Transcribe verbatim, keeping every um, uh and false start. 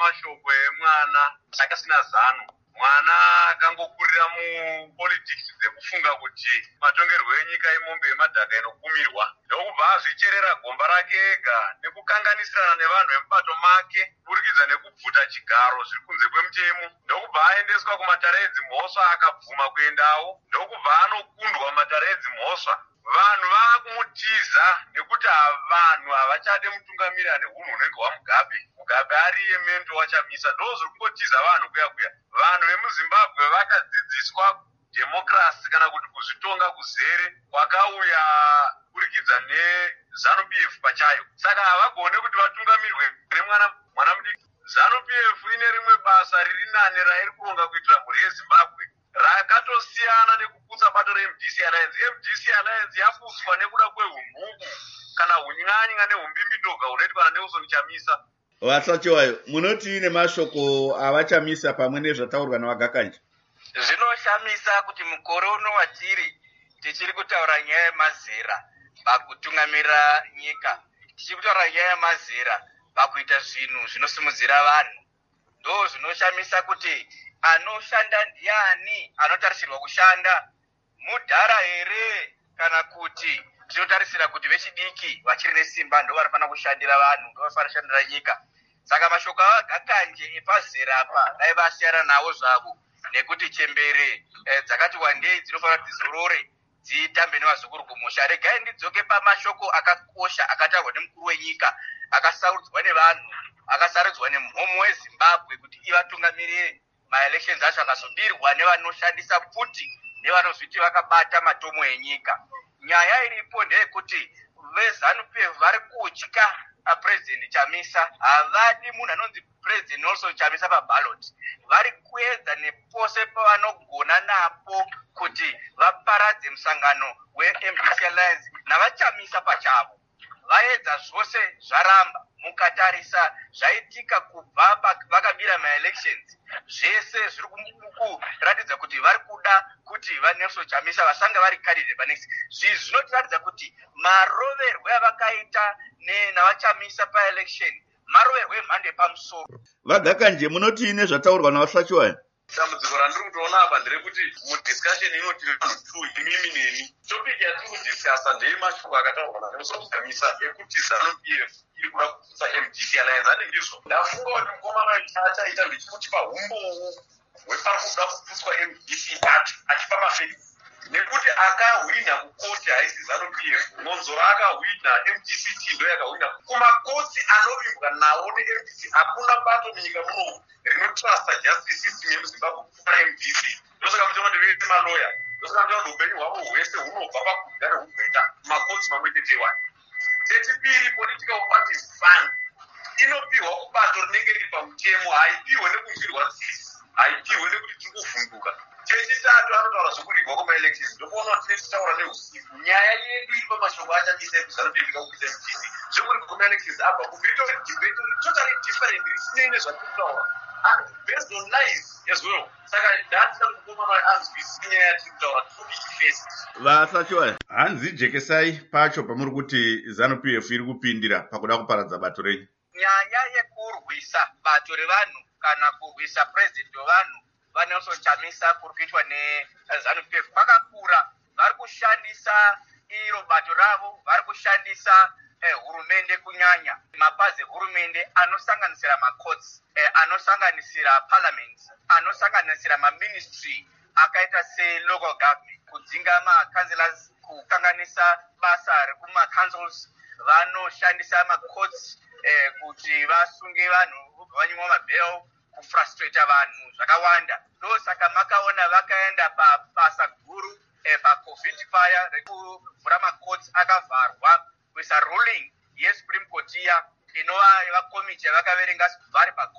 mashoko emwana akasina zano. Mwana akangokurira mupolitics dzekufunga kuti matongerwo enyika imombe yemadhaka inokumirwa. Ndokubva azvicherera gomba rake ega nekukanganisirana nevanhu vemubato make kurikidza nekubvuta chigaro zviri kunze kwemutemo. Ndokubva aendeswa kumatare edzimhosva akabvuma kuendawo. Ndokubva anokundwa matare edzimhosva. Vanhu vakumutiza nekuti vanhu havachade mutungamiri ane hunhu hunenge hwamugabe. Mugabe ariye mendo wachamisa. Ndozviri kungotiza vanhu kuya kuya. Vanhu vemuZimbabwe vakadzidziswa democracy kana kuti kuzvitonga kuzere kwakauya kurikidza neZANU P F pachayo. Saka havagone kuti vatungamirwe nemwana mwana mudiki. ZANU P F ine rimwe basa riri nane rairi kuronga kuitira mhuri yeZimbabwe. Rakatosiyana nekuputsa bato re M D C Alliance. M D C Alliance yaputswa nekuda kwehunhuku kana hunyanya nehumbimbidoga hunoitwa naNelson Chamisa. Vasachiwayo, munoti ine mashoko avachamisa pamwe nezvataurwa navagakanje. Zvinoshamisa kuti mukore uno watiri tichiri kutaura nyaya yemazera pakutungamira nyika. Tichiri kutaura nyaya yemazera pakuita zvinhu zvinosimudzira vanhu. Ndo zvinoshamisa kuti anoshanda ndiani, anotarisirwa kushanda mudhara here kana kuti zvinotarisira kuti vechidiki vachiri nesimba ndo varifana kushandira vanhu, ndo varifana kushandira nyika. Saka mashoko avagakanje epazera apa dai vasiyana nawo zvavo, nekuti chembere eh, dzakati wandei dzinofana kuti dzizorore dzitambe nevazukuru kumusha. Regai ndidzoke pamashoko akakosha akataurwa nemukuru wenyika, akasarudzwa nevanhu, akasarudzwa nemhomo weZimbabwe kuti ivatungamirire. Maelections acho akazobirwa nevanoshandisa futi nevanozviti vakabata matomo enyika. Nyaya iripo ndeyekuti veZANU P F vari kutya aPresident Chamisa. Havadi munhu anonzi President Nelson Chamisa paballot. Vari kuedza nepose pavanogona napo kuti vaparadze musangano we-M D C Alliance navachamisa pachavo. Vaedza zvose zvaramba. Mukatarisa zvaitika kubva vakabira maelections, zvese zviri kuratidza kuti vari kuda kuti vaNelson Chamisa vasange vari candidate panext. Zvi zvinotiratidza kuti maroverwo avakaita navachamisa paelection maroverwo emhando yepamusoro. Vagakanje, munoti ine zvataurwa navasachiwayo. Dambudziko randiri kutoona apa nderekuti mudiscussion inoti vanhu two imimi neni. Topic yatiri kudiscussa ndeyemashoko akataurwa naNelson Chamisa ekuti ZANU P F iri kuda kuputsa M D C Alliance. Ati ndizvo ndafunga kuti mukomana achaita ndichipa umbowo hwepari kuda kuputswa M D C pacho achipa mafekisi, nekuti akahwina kukoti haisi ZANU P F. Ngonzora akahwina, M D C T ndo yakahwina. Kumakotsi anovimbwa nawo ne-M D C hakuna bato munyika muno rinotrusta justice system yemuZimbabwe kupfuura M D C. Ndosaka muchiona kuti vese maloya, ndosaka muchiona kuti upenyu hwavo hwese hunobva pakugare hugoita makotsi mamwe chete wani. Chechipiri, political parties fund inopiwa kubato rinenge riri pamutemo, haipiwe nekunzwirwa tsitsi, haipiwe nekuti tiri kuvhunduka. Chechitatu, anotaura zvokurigwa kwamaelections. Ndokuona kuti tichitaura neusiku. Nyaya yedu iri pamashoko achamisa ZANU P F ikakupisa M D C. Zvokurigwa kwamaelections abva kubvita kuti debate totally different, risinei nezvatiri kutaura. And based on lies as well. Saka ndatida kuti mukomana anzwisise nyaya yatiri kutaura tobiifesi. Vasachiwayo, hanzi jekesai pacho pamuri kuti ZANU P F iri kupindira pakuda kuparadza bato renyu. Nyaya yekurwisa bato revanhu kana kurwisa president wevanhu vaNelson Chamisa kuri kuitwa neZANU P F kwakakura. Vari kushandisa iro bato ravo, vari kushandisa eh, hurumende kunyanya mapazi hurumende anosanganisira macourts, eh, anosanganisira parliament, anosanganisira maministry akaita selocal government, kudzinga macouncillors, kukanganisa basa rekumaCouncils. Vanoshandisa macourts eh, kuti vasunge vanhu vanyimwa mabheo, kufrustrate vanhu zvakawanda. Ndosaka makaona vakaenda pabasa guru eh, pacovid fire rekuvhura macourts akavharwa kuisa ruling yeSupreme Court iya inova yevakomiti yavakaverenga vari pa